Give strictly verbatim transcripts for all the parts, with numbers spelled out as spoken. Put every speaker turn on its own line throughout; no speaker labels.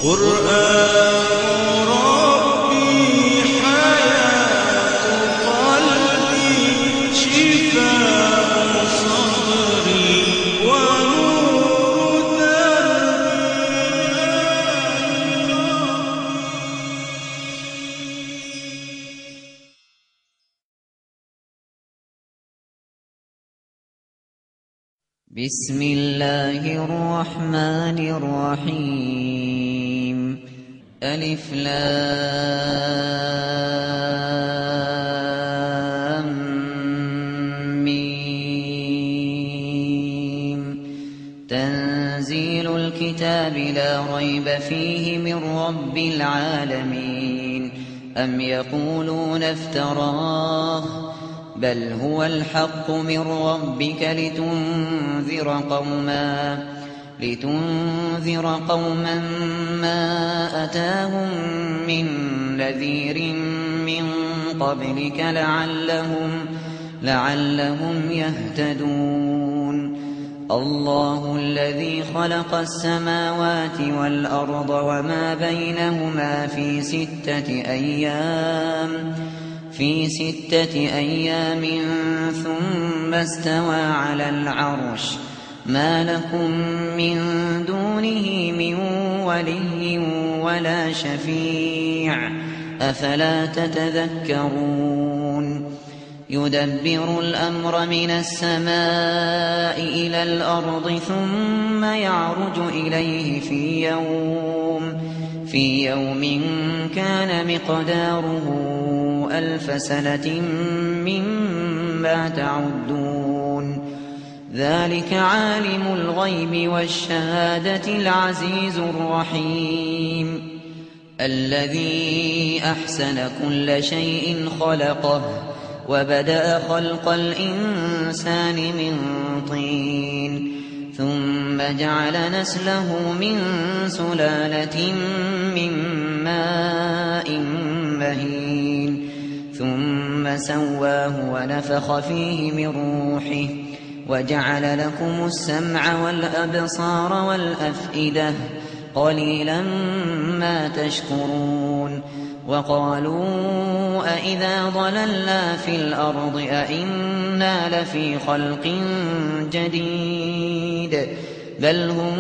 قرآن ربي حياة قلبي شفاء صدري ونور دربي.
بسم الله الرحمن الرحيم. ألف لام ميم. تنزيل الكتاب لا ريب فيه من رب العالمين. أم يقولون افتراه بل هو الحق من ربك لتنذر قوما لتنذر قوما ما أتاهم من نذير من قبلك لعلهم لعلهم يهتدون. الله الذي خلق السماوات والأرض وما بينهما في ستة أيام في ستة أيام ثم استوى على العرش. ما لكم من دونه من ولي ولا شفيع أفلا تتذكرون. يدبر الأمر من السماء إلى الأرض ثم يعرج إليه في يوم في يوم كان مقداره ألف سنة مما تعدون. ذلك عالم الغيب والشهادة العزيز الرحيم. الذي أحسن كل شيء خلقه وبدأ خلق الإنسان من طين ثم جعل نسله من سلالة من ماء مهين ثم سواه ونفخ فيه من روحه وجعل لكم السمع والأبصار والأفئدة قليلا ما تشكرون. وقالوا أإذا ضللنا في الأرض أإنا لفي خلق جديد بل هم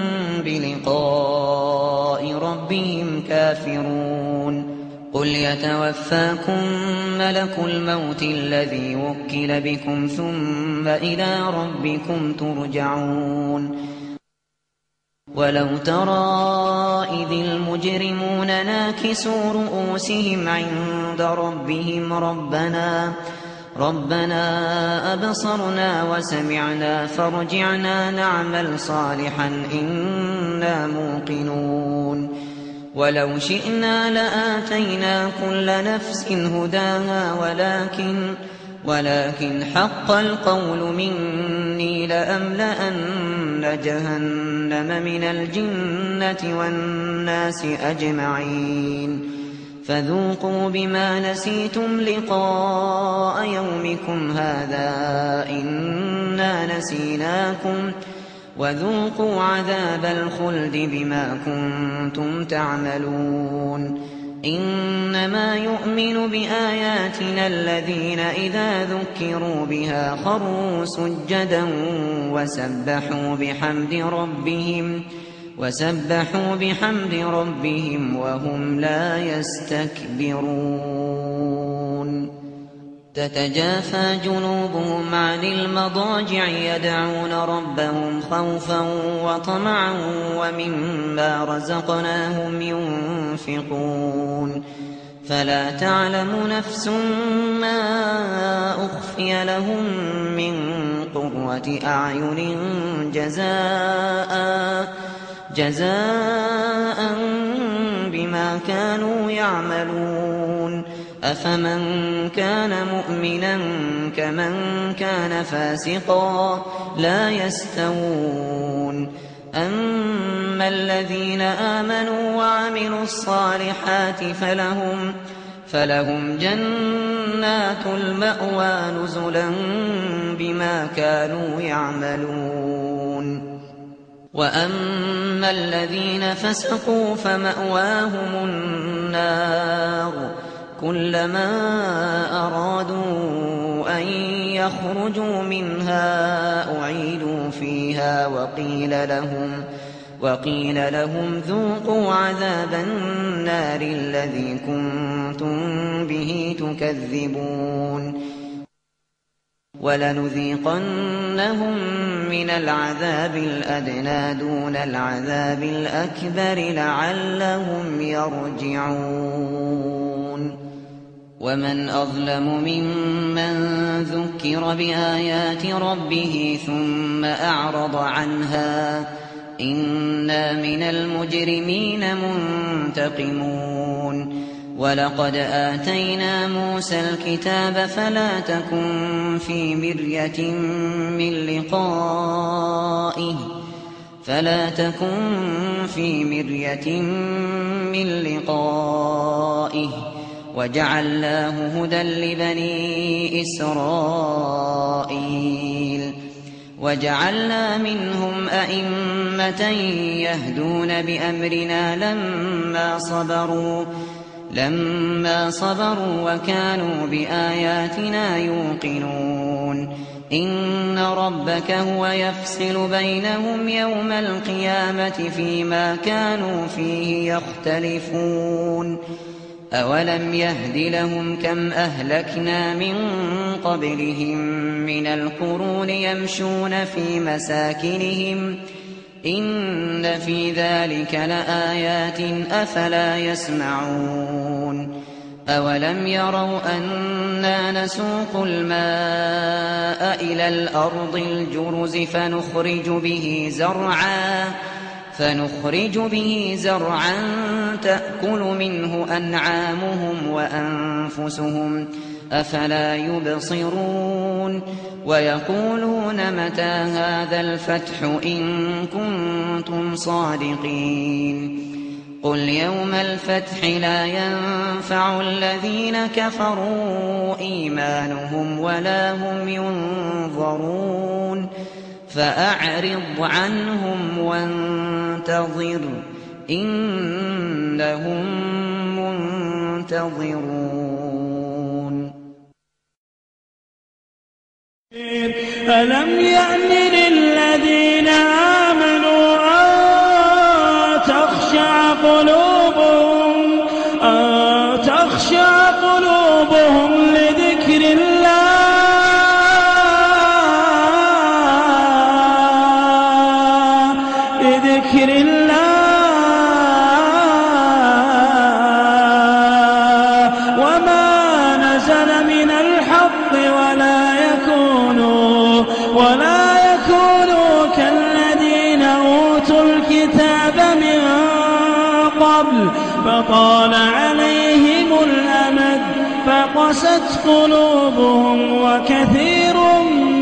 بلقاء ربهم كافرون. قل يتوفاكم ملك الموت الذي وكل بكم ثم إلى ربكم ترجعون. ولو ترى إذ المجرمون ناكسوا رؤوسهم عند ربهم ربنا ربنا أبصرنا وسمعنا فارجعنا نعمل صالحا إنا موقنون. ولو شئنا لآتينا كل نفس هداها ولكن ولكن حق القول مني لأملأن جهنم من الجنة والناس أجمعين. فذوقوا بما نسيتم لقاء يومكم هذا إنا نسيناكم وذوقوا عذاب الخلد بما كنتم تعملون. إنما يؤمن بآياتنا الذين إذا ذكروا بها خروا سجدا وسبحوا بحمد ربهم وسبحوا بحمد ربهم وهم لا يستكبرون. تتجافى جنوبهم عن المضاجع يدعون ربهم خوفا وطمعا ومما رزقناهم ينفقون. فلا تعلم نفس ما أخفي لهم من قرة أعين جزاء جزاء بما كانوا يعملون. أفمن كان مؤمنا كمن كان فاسقا لا يستوون. أما الذين آمنوا وعملوا الصالحات فلهم فلهم جنات المأوى نزلا بما كانوا يعملون. وأما الذين فسقوا فمأواهم النار كلما أرادوا أن يخرجوا منها أعيدوا فيها وقيل لهم وقيل لهم ذوقوا عذاب النار الذي كنتم به تكذبون ولنذيقنهم من العذاب الأدنى دون العذاب الأكبر لعلهم يرجعون ومن أظلم ممن ذكر بآيات ربه ثم أعرض عنها إنا من المجرمين منتقمون ولقد آتينا موسى الكتاب فلا تكن في مرية من لقائه فلا تكن في مرية من لقائه وجعلناه هدى لبني إسرائيل وجعلنا منهم أئمة يهدون بأمرنا لما صبروا لما صبروا وكانوا بآياتنا يوقنون إن ربك هو يفصل بينهم يوم القيامة فيما كانوا فيه يختلفون أولم يهد لهم كم أهلكنا من قبلهم من القرون يمشون في مساكنهم إن في ذلك لآيات أفلا يسمعون أولم يروا أنا نسوق الماء إلى الأرض الجرز فنخرج به زرعا فنخرج به زرعا تأكل منه أنعامهم وأنفسهم أفلا يبصرون ويقولون متى هذا الفتح إن كنتم صادقين قل يوم الفتح لا ينفع الذين كفروا إيمانهم ولا هم ينظرون فأعرض عنهم وانتظر إنهم منتظرون
ألم يأن للذين آمنوا أن تخشع قلوبهم أن تخشع قلوبهم لذكر الله لذكر الله وما نزل من الحق ولا يكونوا ولا يكونوا كالذين أوتوا الكتاب من قبل فطال عليهم الأمد فقست قلوبهم وكثير